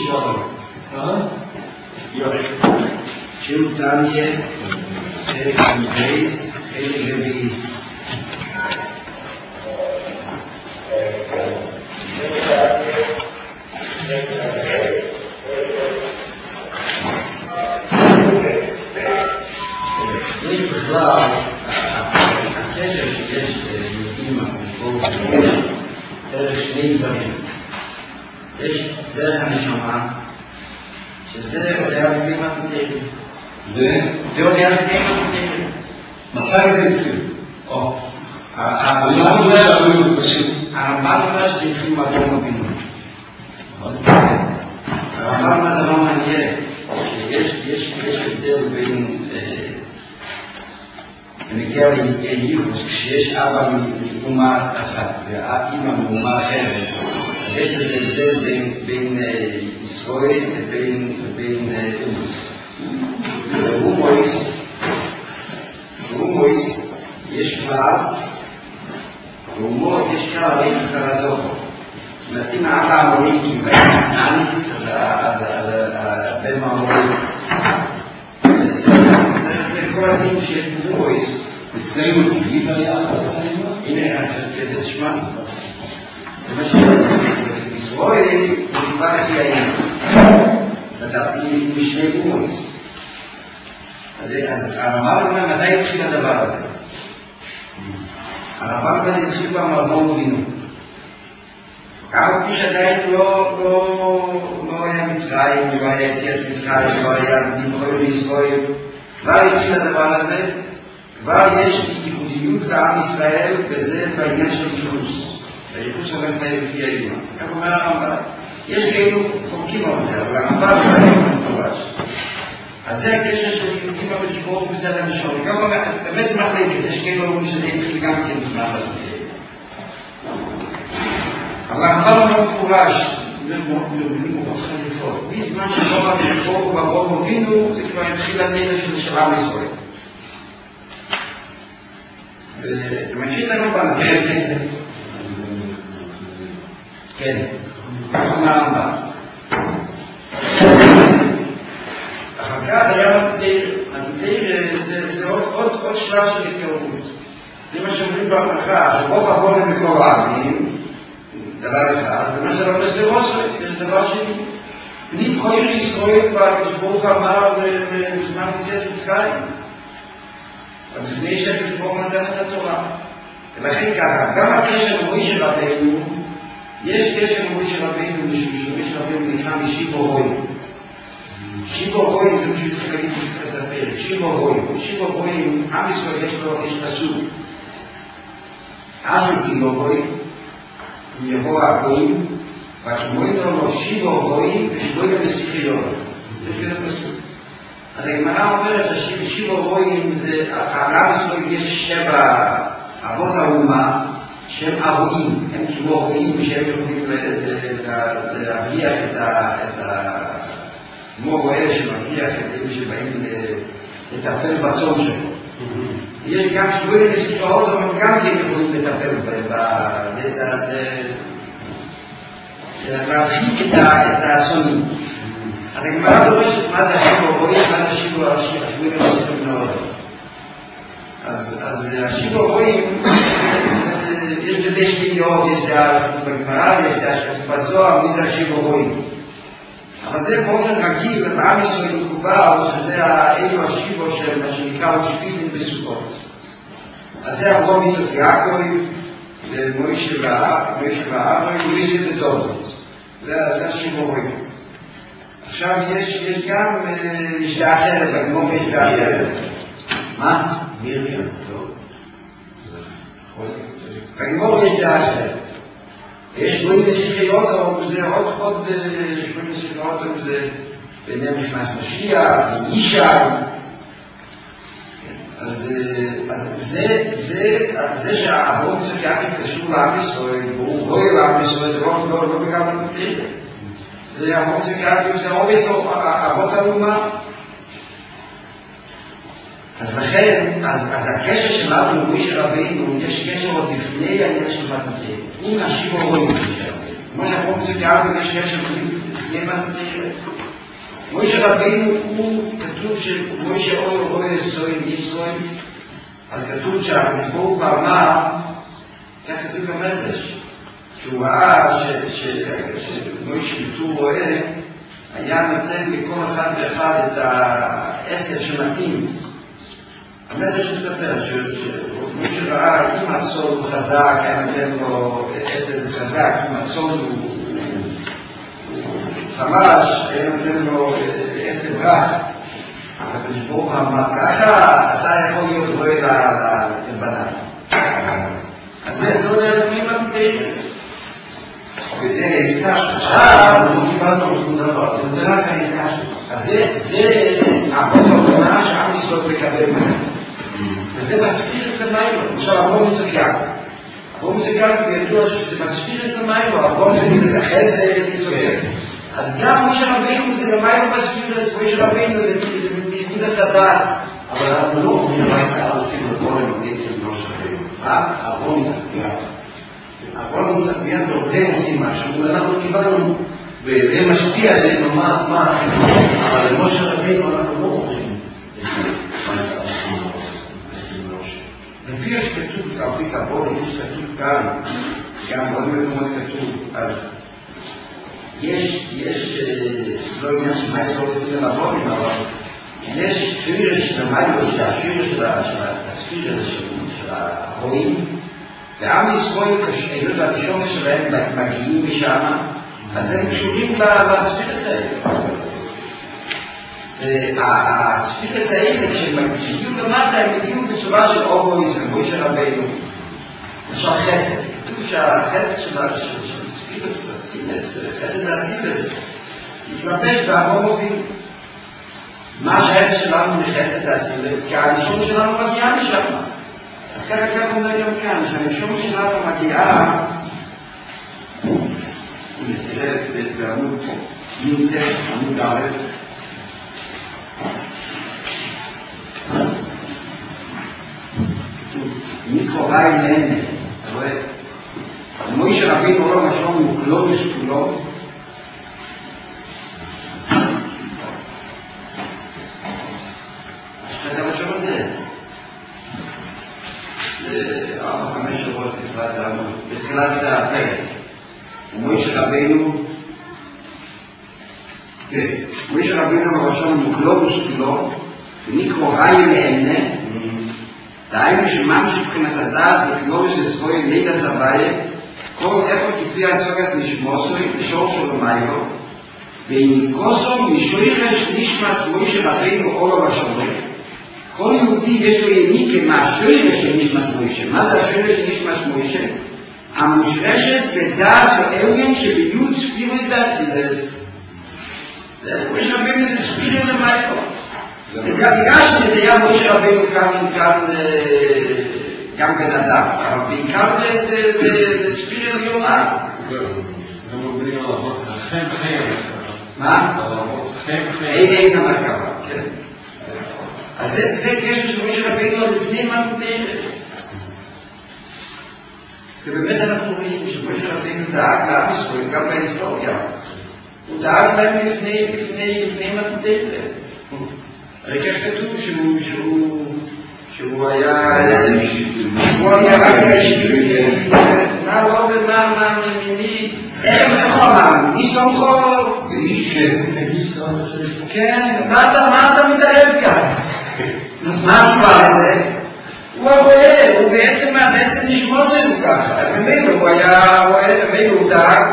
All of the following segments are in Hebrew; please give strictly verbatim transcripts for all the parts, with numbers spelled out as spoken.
שלום. יופי. שיר תניה, חלק מבייס, חלק רביעי. יש בכלל, הקשר שיש ליהודים המקור דרך שני דברים. יש דרך הנשמה, שזה עוד היה לפני מתנתרים. זה? זה עוד היה לפני מתנתרים. מתי זה התחיל? או. למה לא שאלו את זה פשוט? הרמב"ם אומר שזה התחיל מאדום אבינו. הרמב"ם אומר דבר מעניין, שיש הבדל בין במקרה לייחוס, כשיש אבא מאומה אחת ואמא מאומה אחרת, אז יש לזה הבדל בין ישראל לבין אומוס. באומוס יש כלל, באומות יש כלל הרי חרזו. זאת אומרת, אם האבא המוליקים והאניס, אז הבן מהמוליק, זה כל הדין שיש באומוס. אצלנו תחליף היה אחת. הנה, זה תשמע. זה מה שאומר. ישראל הוא כבר לפי העניין. היא משני אומוס. אז הרמב"ם אומר, מתי התחיל הדבר הזה? הרמב"ם הזה התחיל כבר מאדמו"ר אבינו. כמה פי שעדיין לא היה מצרים, לא היה יציאת מצרים, לא היה נבחר בישראל. כבר התחיל הדבר הזה, כבר יש ייחודיות לעם ישראל, וזה בעניין של ייחוס. הייחוס הולך להם לפי האמונה. כך אומר הרמב"ם. יש כאילו חוקים על זה, אבל הרמב"ם זה מפורש. אז זה הקשר של יהודים המשמעות בצד הנשום. גם באמת זה מחלקת, יש כאילו אומרים שזה התחיל גם כן בזמן הזה. אבל הרמב"ם לא מפורש, מבינים מאוד חליפות. בזמן שבו בבחור ובבוא מובינו, זה כבר התחיל הסדר של שלם ישראל. ואתה מקשיב לנו בנתן? כן. כן. כך אומר הרמב"ם. אחר כך היה מתנתר, מתנתר זה עוד שלב של התקרבות. זה מה שאומרים בהלכה, שרוב הבונים בכל העמים, דבר אחד, ומה שלא בסדרות שלהם, זה דבר שני. בני בכור ישראל כבר, כשברוך אמר בזמן יציאת מצרים. אבל לפני שברוך נתן את התורה. ולכן ככה, גם הקשר עם מוישה רבינו, יש קשר עם מוישה רבינו, משום שמוישה רבינו נקרא משיבו רוי. שיבו רוי, זה משהו התחקלית מתחס הפרק, שיבו רוי. שיבו רוי, עם ישראל יש לו, יש פסוק. אשו כאילו רוי, יבוא הגויים, וכמוין לו שיבו רוי, ושבוי לו בשיחיון. יש כזה פסוק. אז הגמרא אומרת ששיבו רוי, העם ישראל יש שבע אבות האומה, שהם ארועים, הם כמו רואים שהם יכולים להבריח את ה... כמו רואה שמבריח את אלה שבאים לטפל בצום שלו. יש גם שבועים לספרות, אבל גם כן יכולים לטפל להרחיק את האסונים. אז הגמרא דורשת מה זה השיבו רואים, מה זה השיבו השבועים לספרות מאוד. אז השיבו רואים, יש בזה שתי דעות, יש דעה שכתוב בגמרא, יש דעה שכתוב בזוהר, מי זה השיבו רואים. אבל זה באופן רגיל, בעם ישראל מקובל, שזה האלו השיבו של מה שנקרא אושפיזם בסוכות. אז זה אברהם יצחק יעקב, ומוישה ואהרון, וריסי ודודות. זה השיבו רואים. עכשיו יש גם, יש דעה אחרת, בגמור יש דעה אחרת. מה? מיריה, לא? בגמור יש דעה אחרת. יש שבועים לשיחיות, אבל זה עוד עוד שבועים לשיחיות, אבל זה ביניהם נכנס משיח, וישע. אז זה שהאברהם יצחק יעקב קשור לעם ישראל, והוא רואה לעם ישראל, זה לא בגלל המטריד. זה אברהם יצחק יעקב, זה עובס אבות האומה. אז לכן, אז הקשר שלנו עם מוישה רבינו, יש קשר עוד לפני העניין של מתנתר. הוא מהשיבו רואים מוישה רבינו. כמו שאברהם יצחק יעקב יש קשר jemand, משה רבינו הוא כתוב שמשה אוי אוי ישראל ישראל, אז כתוב שהקדוש ברוך הוא אמר, כך כתוב במדרש, שהוא ראה שמשה בתור רואה, היה נותן לכל אחד ואחד את העשר שמתאים. המדרש מספר שמשה ראה, אם הצול הוא חזק, היה נותן לו עשר חזק, אם הצול הוא חלש, היה נותן לו עשר רך. הקדוש ברוך הוא אמר ככה, אתה יכול להיות רואה לבניים. אז זה עוד אלפים אמיתיים. וזה העסקה עכשיו, לא קיבלנו שום דבר, זה רק העסקה שלך. אז זה העבוד העולמה שעם ישראל לקבל ממנו. וזה מספיר את המיילו. עכשיו, עבור מוזיקה. עבור מוזיקה בידוע שזה מספיר את המיילו, עבור זה חסד, מצוקר. אז גם משה רבינו זה למיילו מספיר את משה רבינו, זה מידס הדס. אבל אנחנו לא אומרים מה זה עושים לגורם בעצם לא שווים. מה? עבור מצביע. עבור מצביע דורדם עושים משהו, ואנחנו קיבלנו, והם משפיע עלינו מה החינוך. אבל למשה רבינו אנחנו לא אומרים. לפי יש כתוב, כפי כבוד, יש כתוב כאן, גם עוד מקומות כתוב, אז יש, יש, לא עניין שמה ישראל עושים ללבונים, אבל יש שבירה של המיילו, של השבירה של הספירה של ההורים, ועם ישראל, כשאלות הראשון שלהם מגיעים משם, אז הם קשורים לספירס האלה. הספירס האלה, כשהם הגיעו למטה, הם הגיעו בצורה של אובוי, של משה רבינו, למשל חסד. כתוב שהחסד של הספירס, חסד והצילס, התלבט בהומובים. מה שהערך שלנו מחסד והצילס, כי הראשון שלנו מגיעה משם. אז ככה ככה אומר גם כאן, שהראשון שלנו מגיעה, הנה תראה בעמוד י"ט, עמוד א', מקרובי נהנה, אתה רואה? משה רבינו לא משום הוא כלום ושכולו, השחק על השם הזה, ארבע חמש שבועות בתחילת הפרק, ומשה רבינו, כן, משה רבינו לא משום הוא כלום ושכולו, ומקרובי נהנה, דהיינו שממשיך מבחינת הדס וכלול של סבוי ליד הסבאי, כל איפה כפי הסוגס נשמוסוי, שור של מיילו, וניקוסו משוירש נשמס מוישה רבינו אולו בשומרי. כל יהודי יש לו יניקה מהשוירש של נשמס מוישה. מה זה השוירש של נשמס מוישה? המושרשת בדס האליין שביוד ספירוס דאצילס. זה מוישה רבינו זה ספירו למיילו. בגלל שזה היה משה רבינו גם בן אדם, אבל בעיקר זה ספירי עליונה. גם אומרים על אבות, זה חיים חיים. מה? על אבות, חיים חיים. אין אין המרכבה, כן. אז זה קשר של משה רבינו לפני מה מתארת. ובאמת אנחנו רואים שמשה רבינו דאג לעם ישראל גם בהיסטוריה. הוא דאג להם לפני מה מתארת. הרי כך כתוב שהוא, שהוא, שהוא היה, הוא היה רק הישיבי, מה לא ומה, מה ממיני, איך הוא אמר, מי סומכו? ואיש סומכו. כן, מה אתה מתערב כאן? אז מה התשובה לזה? הוא הרואה, הוא בעצם, בעצם נשמוס לנו ככה, במילא הוא היה רואה, במילא הוא דאג,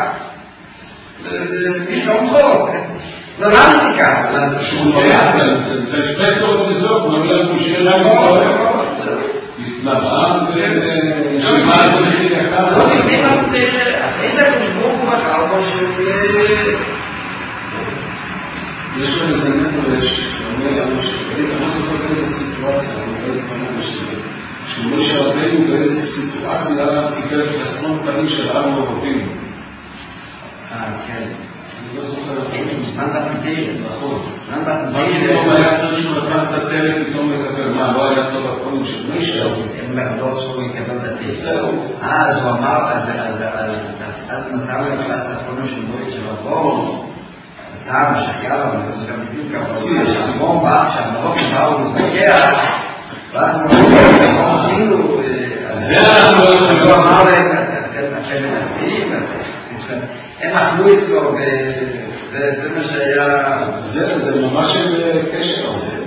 מי סומכו? נולדתי ככה. שהוא היה, זה אשפס לו בזרוק, הוא אומר לנו שיר להם ישראל. התנבאה ושמה זה נכי יקר. זה לא נכי מה תראה, אחרי זה כשברוך הוא בחר בו שהוא... יש לו איזה נפש, שאומר לנו שבאמת, אני לא זוכר באיזה סיטואציה, אני לא יודע כמה שזה, שהוא לא שרבנו באיזה סיטואציה, קיבל חסרון פנים של עם אוהבים. אה, כן. אני לא זוכר. זמן בתנתרת. נכון. זמן מה בתנתרת. פתאום היה צריך שהוא נתן את הטלת, פתאום לקבל, מה, לא היה טוב הקודם של מישה, אז... הם לא רצו לקבל את הטלת. זהו. אז הוא אמר, אז נתן להם קלאס את הקודם של מועד של עבור, הטעם שהיה לנו, זה גם בדיוק כפסיר, סימון בא, כשהמרוקים באו להתווכח, ואז המרוקים כאילו, זה אנחנו לא יודעים. הוא אמר להם, אתם מדברים, הם אכלו אצלו, וזה מה שהיה... זה ממש קשר.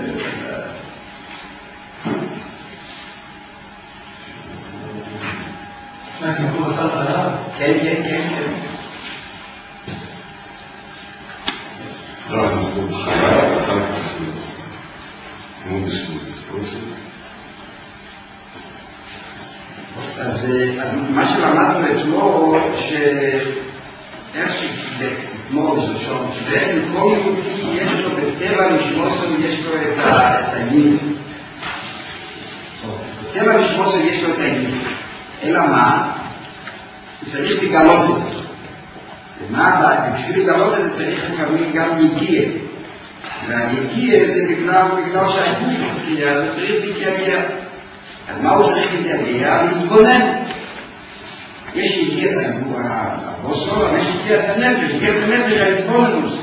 מה, סמכו בשר חלב? כן, כן, כן, כן. לא, אנחנו חלב, אחר כך אנחנו בשר. כמו בשבוץ, לא שלי. אז מה שלמדנו אתמול, שאיך שאתמול זה שום, שבעצם כל יהודי יש לו בטבע לשמוסו ויש לו את הניב. בטבע לשמוסו יש לו את הניב. אלא מה? הוא צריך לגלות את זה. ומה הבא? בשביל לגלות את זה צריך לפעמים גם יגיע. והיגיע זה בגלל שהגוף מפריע, הוא צריך להתייגע. אז מה הוא צריך להתייגע? להתבונן. יש יגיע סגור הבוסו, אבל יש יגיע סנפש, יגיע סנפש ההסבוננוס.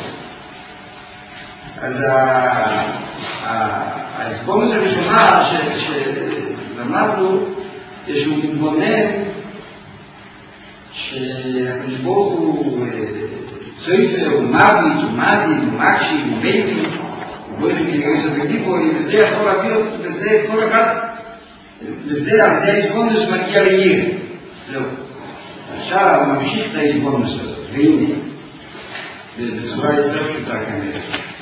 אז ההסבוננוס הראשונה שלמדנו זה שהוא מתבונן שהקדוש ברוך הוא צויפה, הוא מביט, הוא מזין, הוא מקשיב, הוא בייבי, הוא באופן כליוסף וליבוי, וזה יכול להביא אותו, וזה כל אחד, וזה על ידי ההסבונוס מגיע לעיר. זהו. עכשיו הוא ממשיך את ההסבונוס הזאת, והנה, בצורה יותר פשוטה כנראה.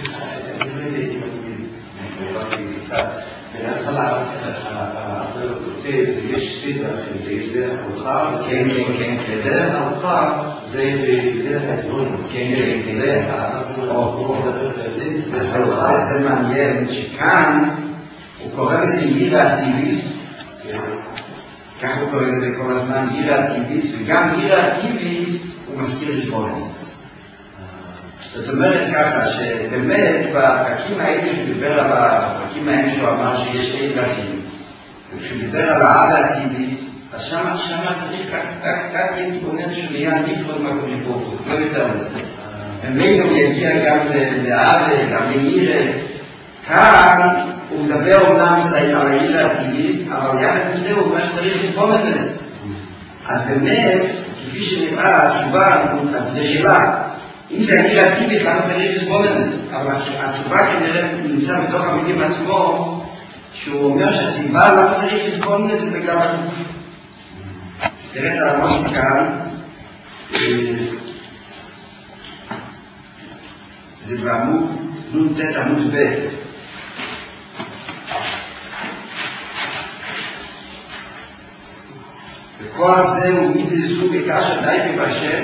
בהתחלה, האחר כותב, ויש שתי דרכים, ויש דרך ארוחה, כן, כן, כן, כן. דרך ארוחה זה בדרך ההסבונוס. כן, כן, כן. זה, אנחנו לא מדבר על זה. זה מעניין שכאן הוא קורא לזה עיר הטיביס, כך הוא קורא לזה כל הזמן עיר הטיביס, וגם עיר הטיביס הוא מזכיר הסבונוס. זאת אומרת ככה, שבאמת בפרקים האלה שהוא דיבר על הפרקים האלה שהוא אמר שיש אין דרכים, וכשהוא דיבר על האבא הטיביס, אז שמה, שמה צריך רק להתבונן שהוא נהיה נפרד מהקדוש ברוך הוא, לא יותר מזה. ומילא הוא יגיע גם לאבא, גם לעיר. כאן הוא מדבר אומנם על העיר הטיביס, אבל יחד עם זה הוא אומר שצריך להתבונן בזה. אז באמת, כפי שנראה התשובה, אז זו שאלה. אם זה העיר הטיביס, למה צריך להתבונן? אבל התשובה כנראה נמצא בתוך המילים עצמו, שהוא אומר שהסיבה למה צריך להתבונן זה בגלל הגוף. תראה את הרמוז כאן, זה בעמוד נון תת עמוד ב'. וכוח זה הוא מתזו בקשר די ובשם,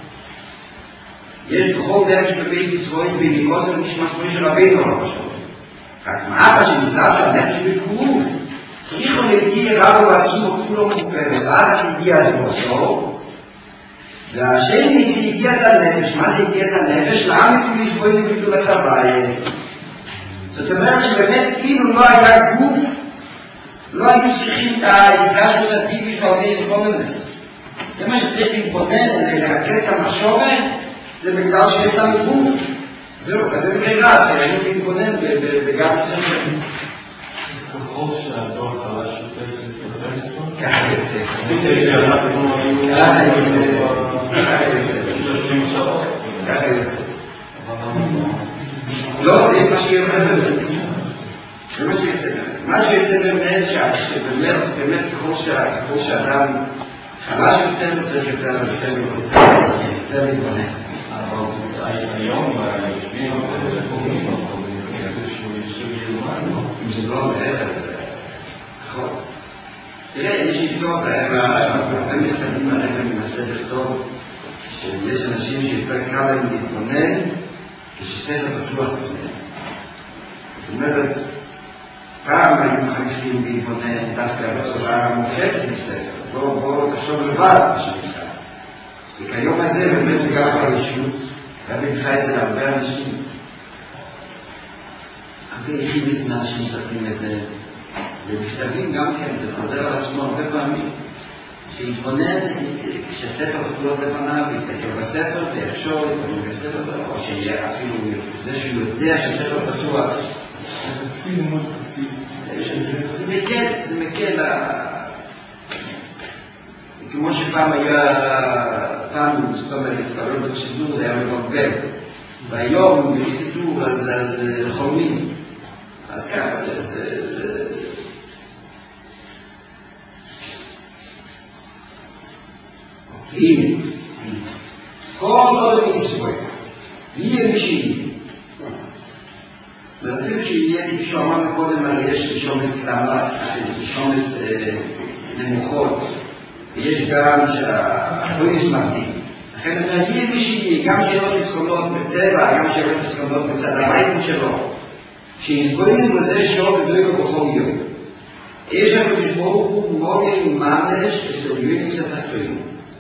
יש בכל דרך שבבייס ישראל בניקוס על משמשמוי של רבינו למשל. רק מאחר שמסלב שהנפש בגוף צריך להגיע רבו בעצמו כפולו מופרס, עד שהגיע זה בוסו, והשני שהגיע זה הנפש, מה זה הגיע זה הנפש? לעם אפילו יש בואי נבלו בסבאי. זאת אומרת שבאמת אילו לא היה גוף, לא היו צריכים את ההסגש הטיביס על ידי הסבוננס. זה מה שצריך להתבונן, להרכז את המחשובה, זה בגלל שיש לנו גוף. זהו, כזה ברירה, שהיינו להתבונן בגלל הספר. אז ככל שהדור חלש יותר צריך יותר לסבון? ככה יוצא. ככה יוצא. ככה יוצא. ככה יוצא. ככה יוצא. לא, זה מה שיוצא באמת. זה מה שיוצא באמת. מה שיוצא באמת, שבאמת, באמת ככל שאדם חלש יותר, צריך יותר יותר להתבונן. אבל היום יושבים וקוראים אותו, שהוא יאומן. אם זה לא מעט, נכון. תראה, יש ליצור, הרבה מכתבים עליהם אני מנסה לכתוב, שיש אנשים שיותר קל להם להתבונן, כשספר פתוח לפניהם. זאת אומרת, פעם היו מחכים להתבונן דווקא בצורה מופשטת מספר. בואו תחשוב לבד, מה שנקרא. וכיום הזה באמת בגלל החלישות, רבי נפחה את זה להרבה אנשים. הרבה יחידיס אנשים מספרים את זה, ומכתבים גם כן, זה חוזר על עצמו הרבה פעמים, שיתבונן כשספר פתוח לפניו, ויסתכל בספר ויחשוב, יתבונן בספר, או שיהיה אפילו זה שהוא יודע שהספר פתוח. זה מקל, זה מקל. כמו שפעם היה, פעם, זאת אומרת, התפלל בשידור, זה היה מבלבל. והיום, בסידור, אז חולמים. אז ככה, זה... הנה, כל עוד מישראל, יהיה מי שיהיה. ואפילו שיהיה, כפי שאמרנו קודם, הרי יש שומס קטנה, שומס נמוכות, ויש גם שהפויס מבדיל. לכן יהיה מי שיהיה, גם שיהיה לו חסכונות בצבע, גם שיהיה לו חסכונות בצד המייסים שלו, שיסבוינים בזה שעוד בדויקו בכל יום. יש לנו בשבורך הוא מוגן ממש אסוליון מסתחתויים.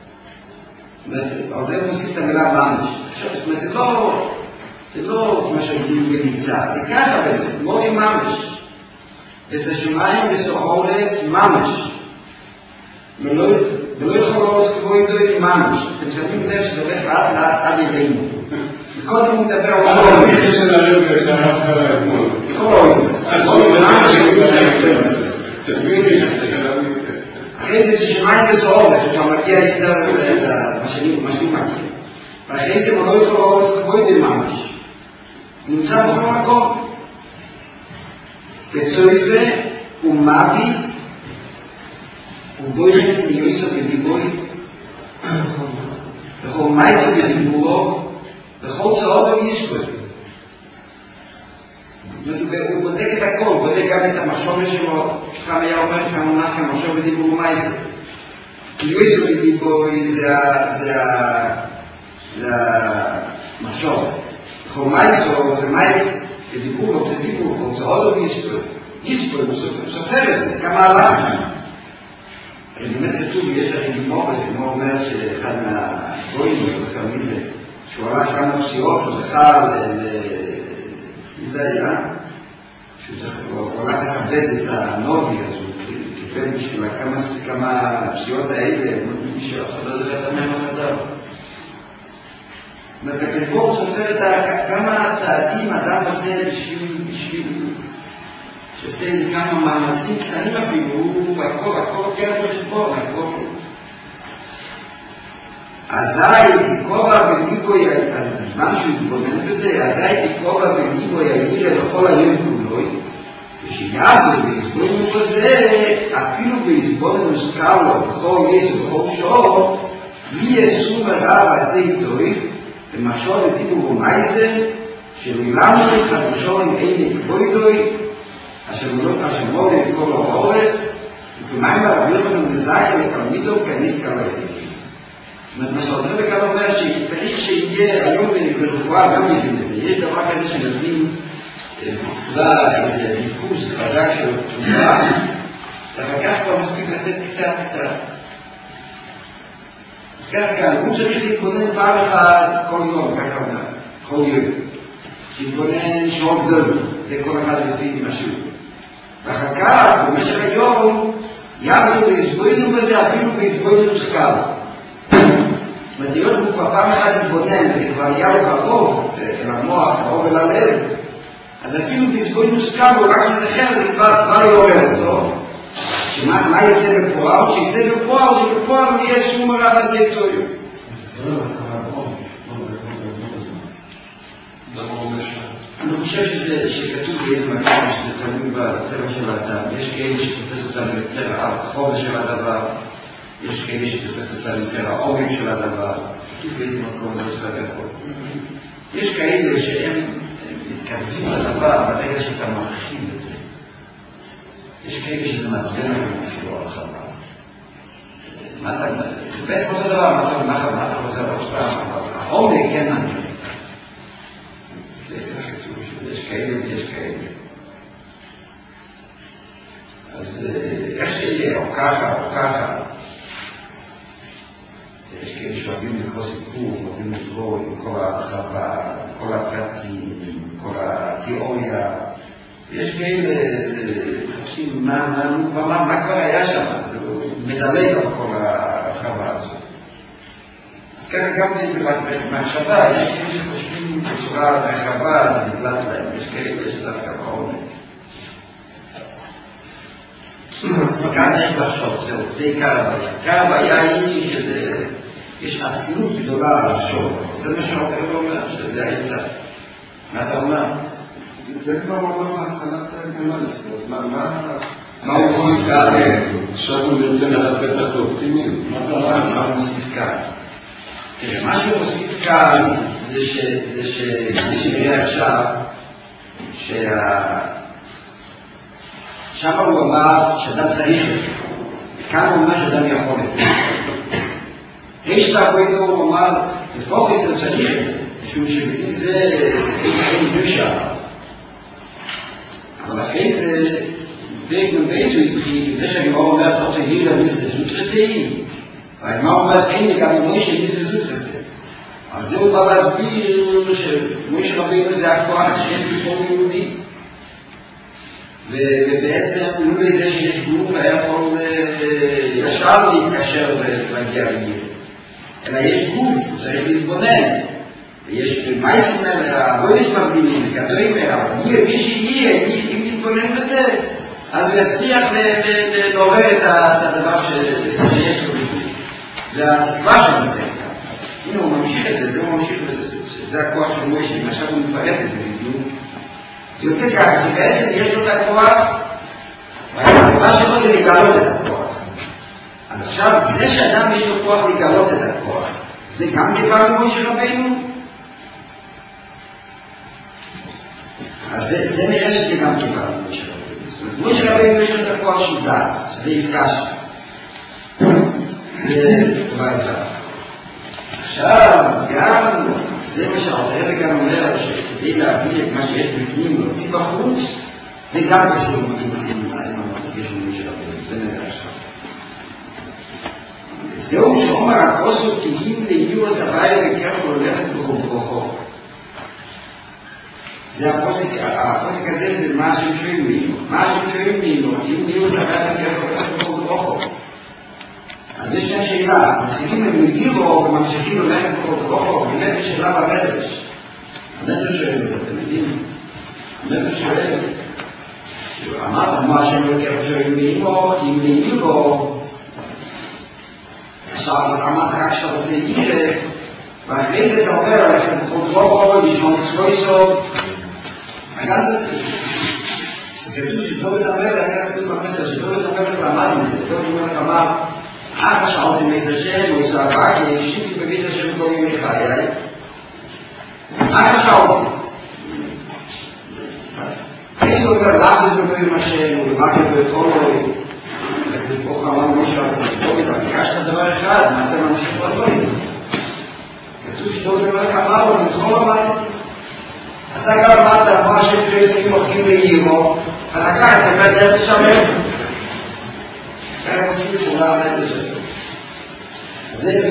הרבה מוסיף את המילה ממש. זאת אומרת, זה לא, זה לא כמו שעובדים בניצה, זה ככה באמת, מוגן ממש. זה שמיים בסוחורץ ממש. ולא יכול לעוז כבוי דוי ממש. אתם שמים לב שזה הולך לאט לאט עד ידינו. וקודם הוא מדבר על כל הסיכה של הרגע של הרב האתמול. כל האויבס. אז כל ממש שאומרים שהייתם. תגביר לי שאתה אחרי זה ששמיים בסעורת, שאתה מגיע יותר למשלים מכיר. ואחרי זה הוא לא יכול לעוז כבוי דוי ממש. הוא נמצא בכל מקום. וצויפה הוא מביט ובויכת ליוסו בדיבוי וכל מייסו בדיבורו וכל צעות ומישקוי. הוא בודק את הכל, הוא בודק גם את המחשוב שלו, ככה היה אומר שגם הוא נח כמחשוב בדיבור ומייסו. ליוסו בדיבוי זה המחשוב. וכל מייסו זה מייסו בדיבורו, זה דיבור, וכל צעות ומישקוי. יספוי, הוא סופר את זה, כמה הלך. באמת כתוב, יש לך גימור, גימור אומר שאחד מהגויים, או מי זה, שהוא הלך כמה פסיעות, הוא זכה מי זה היה? שהוא הלך לכבד את הנובי, אז הוא קיבל בשבילה כמה פסיעות האלה, מישהו אחר לא זכה את המהם החזר. זאת אומרת, הגבור סופר את כמה צעדים אדם עושה בשביל שעושה איזה כמה מאמצים קטנים אפילו, הוא הכל, הכל כן בחשבון, הכל. אזי תקובה בליבו יאיר, אז בזמן שהוא התבונן בזה, אזי תקובה בליבו יאיר לכל היום כולוי, ושיעזו בהסבוננו בזה, אפילו בהסבוננו מוזכר לו, בכל יסו, בכל שעות, מי יסו מרב עשה איתוי, ומשול לטיפו במייסה, שלולנו חדושו עם אין נקבוידוי, אשר מולי את כל האורץ, וכמיים הרב יוחנן מזרחי לתלמידו כניס כלבים. זאת אומרת, מה שאומר וכאן אומר שצריך שיהיה היום ברפואה גם מבין את זה. יש דבר כזה שנותנים תקווה, איזה ריכוז חזק של תקווה, ואחר כך כבר מספיק לתת קצת קצת. אז ככה כאן, הוא צריך להתבונן פעם אחת כל יום, ככה אומר, כל יום. שיתבונן שעות גדול, זה כל אחד לפי משהו. ואחר כך, במשך היום, יחזו להסבוינו בזה, אפילו בהסבוינו סקל. מדיות הוא כבר פעם אחת להתבונן, זה כבר נהיה לו קרוב, אל המוח, קרוב אל הלב, אז אפילו בהסבוינו סקל, הוא רק יזכר, זה כבר יעורר אותו. שמה יצא בפועל? שיצא בפועל, שבפועל הוא יהיה שום הרב הזה איתו. אני חושב שזה, שכתוב באיזה מקום שזה תלוי בצבע של האדם. יש כאלה שתופס אותם בצבע החור של הדבר, יש כאלה שתופס אותם בצבע העומק של הדבר. כתוב באיזה מקום זה צריך להגפות. יש כאלה שהם מתקרבים לדבר ברגע שאתה מרחיב את זה. יש כאלה שזה מעצבן אותם אפילו על חבר. מה אתה, בעצם אותו דבר, מה אתה חוזר עוד פעם, העומק כן נגיד. יש כאלה ויש כאלה. אז איך שיהיה, או ככה, או ככה. יש כאלה שאוהבים לקרוא סיפור, אוהבים לקרוא עם כל ההרחבה, כל הפרטים, כל התיאוריה. יש כאלה חושבים מה כבר היה שם, זה מדלג על כל ה... ככה גם במחשבה, יש כאלה שחושבים בצורה רחבה, זה נקלט להם, יש כאלה שדווקא בעומק. כאן צריך לחשוב, זהו, זה עיקר הבעיה. עיקר הבעיה היא שיש אצילות גדולה לחשוב. זה מה שאתה אומר, שזה העצה. מה אתה אומר? זה כבר אומר מהתחלת הגמלה לפחות. מה הוא מוסיף כאן? עכשיו הוא נרצה לפתח באופטימיות. מה הוא מוסיף כאן? תראה, מה שהוא מוסיף כאן זה שנראה עכשיו שם הוא אמר שאדם צריך את זה, וכאן הוא אומר שאדם יכול את זה. יש תאבוינו, הוא אמר, לפוקס הוא צריך את זה, משום שבגלל זה אין קדושה. אבל אחרי זה, בגלל באיזו התחיל, זה שאני אומר, אותו הילה מיסה זוטרסי, והגמרא אומרת, אין לי גם עם מוישה מיסה זוטרסי. אז זה הוא בא להסביר שמוישה רבינו זה הכוח שאין בתור יהודי. ובעצם לא בזה שיש גוף היה יכול ישר להתקשר ולהגיע לגיל. אלא יש גוף, הוא צריך להתבונן. ויש מייסים הבוידס מרדימים, גדולים אבל יהיה מי שיהיה, אם להתבונן בזה, אז הוא יצליח לעורר את הדבר שיש לו בגוף. זה התקווה שהוא נותן כאן. הנה הוא ממשיך את זה, זה הוא ממשיך את זה. זה הכוח של מוישה, אם עכשיו הוא מפרט את זה בדיוק. זה יוצא ככה, כי בעצם יש לו את הכוח, והכוח שלו זה לגלות את הכוח. אז עכשיו, זה שאדם יש לו כוח לגלות את הכוח, זה גם דבר ממוישה רבינו? אז זה, זה נראה שזה גם דבר ממוישה רבינו. זאת אומרת, מוישה רבינו יש לו את הכוח של דס, שזה עסקה שס. זה דבר אחד. עכשיו, גם זה מה שהרב גם אומר, שכדי להביא את מה שיש בפנים ולהוציא בחוץ, זה גם קשור עם המפגשים של הפרק, זה נראה עכשיו. זהו שאומר הכוסו תהים לאיוס הבית וכך הולכת בכל ברוכו. זה הפוסק, הפוסק הזה זה מה שהם שואלים ממנו. מה שהם שואלים ממנו, אם לאיוס הבית וכך הולכת בכל ברוכו. אז יש כאן שאלה, מתחילים עם מגירו וממשיכים ללכת בכל ברוכו, באמת יש שאלה במדרש. המדרש שואל את זה, אתם יודעים? המדרש שואל, אמרת מה שהם לא כך שואלים מאימו, אם לאימו, עכשיו אמרת רק שאתה רוצה עירה, ואחרי זה אתה עובר ללכת בכל ברוכו, לשמור צלוי סוף, וגם זה צריך. זה כתוב שדוד המלך, היה כתוב במדרש, שדוד המלך למד מזה, דוד המלך אמר, אך שאלתי מיזר שם, הוא סעבה, כי השאיתי במיזר שם כל ימי חיי. אך שאלתי. איזה אומר, לך זה במיזר השם, הוא לבקר ביכולוי. וכתוב אמרנו משה, אתה ביקשת דבר אחד, מה אתה ממשיך לדברים? כתוב שדוד המלך אמר, הוא בכל אמרתי. אתה גם אמרת, מה שהם שואלים מוחקים לאימו, אז ככה, אתה בעצם לשמר. ככה עושים את כולה המדרש הזה. זה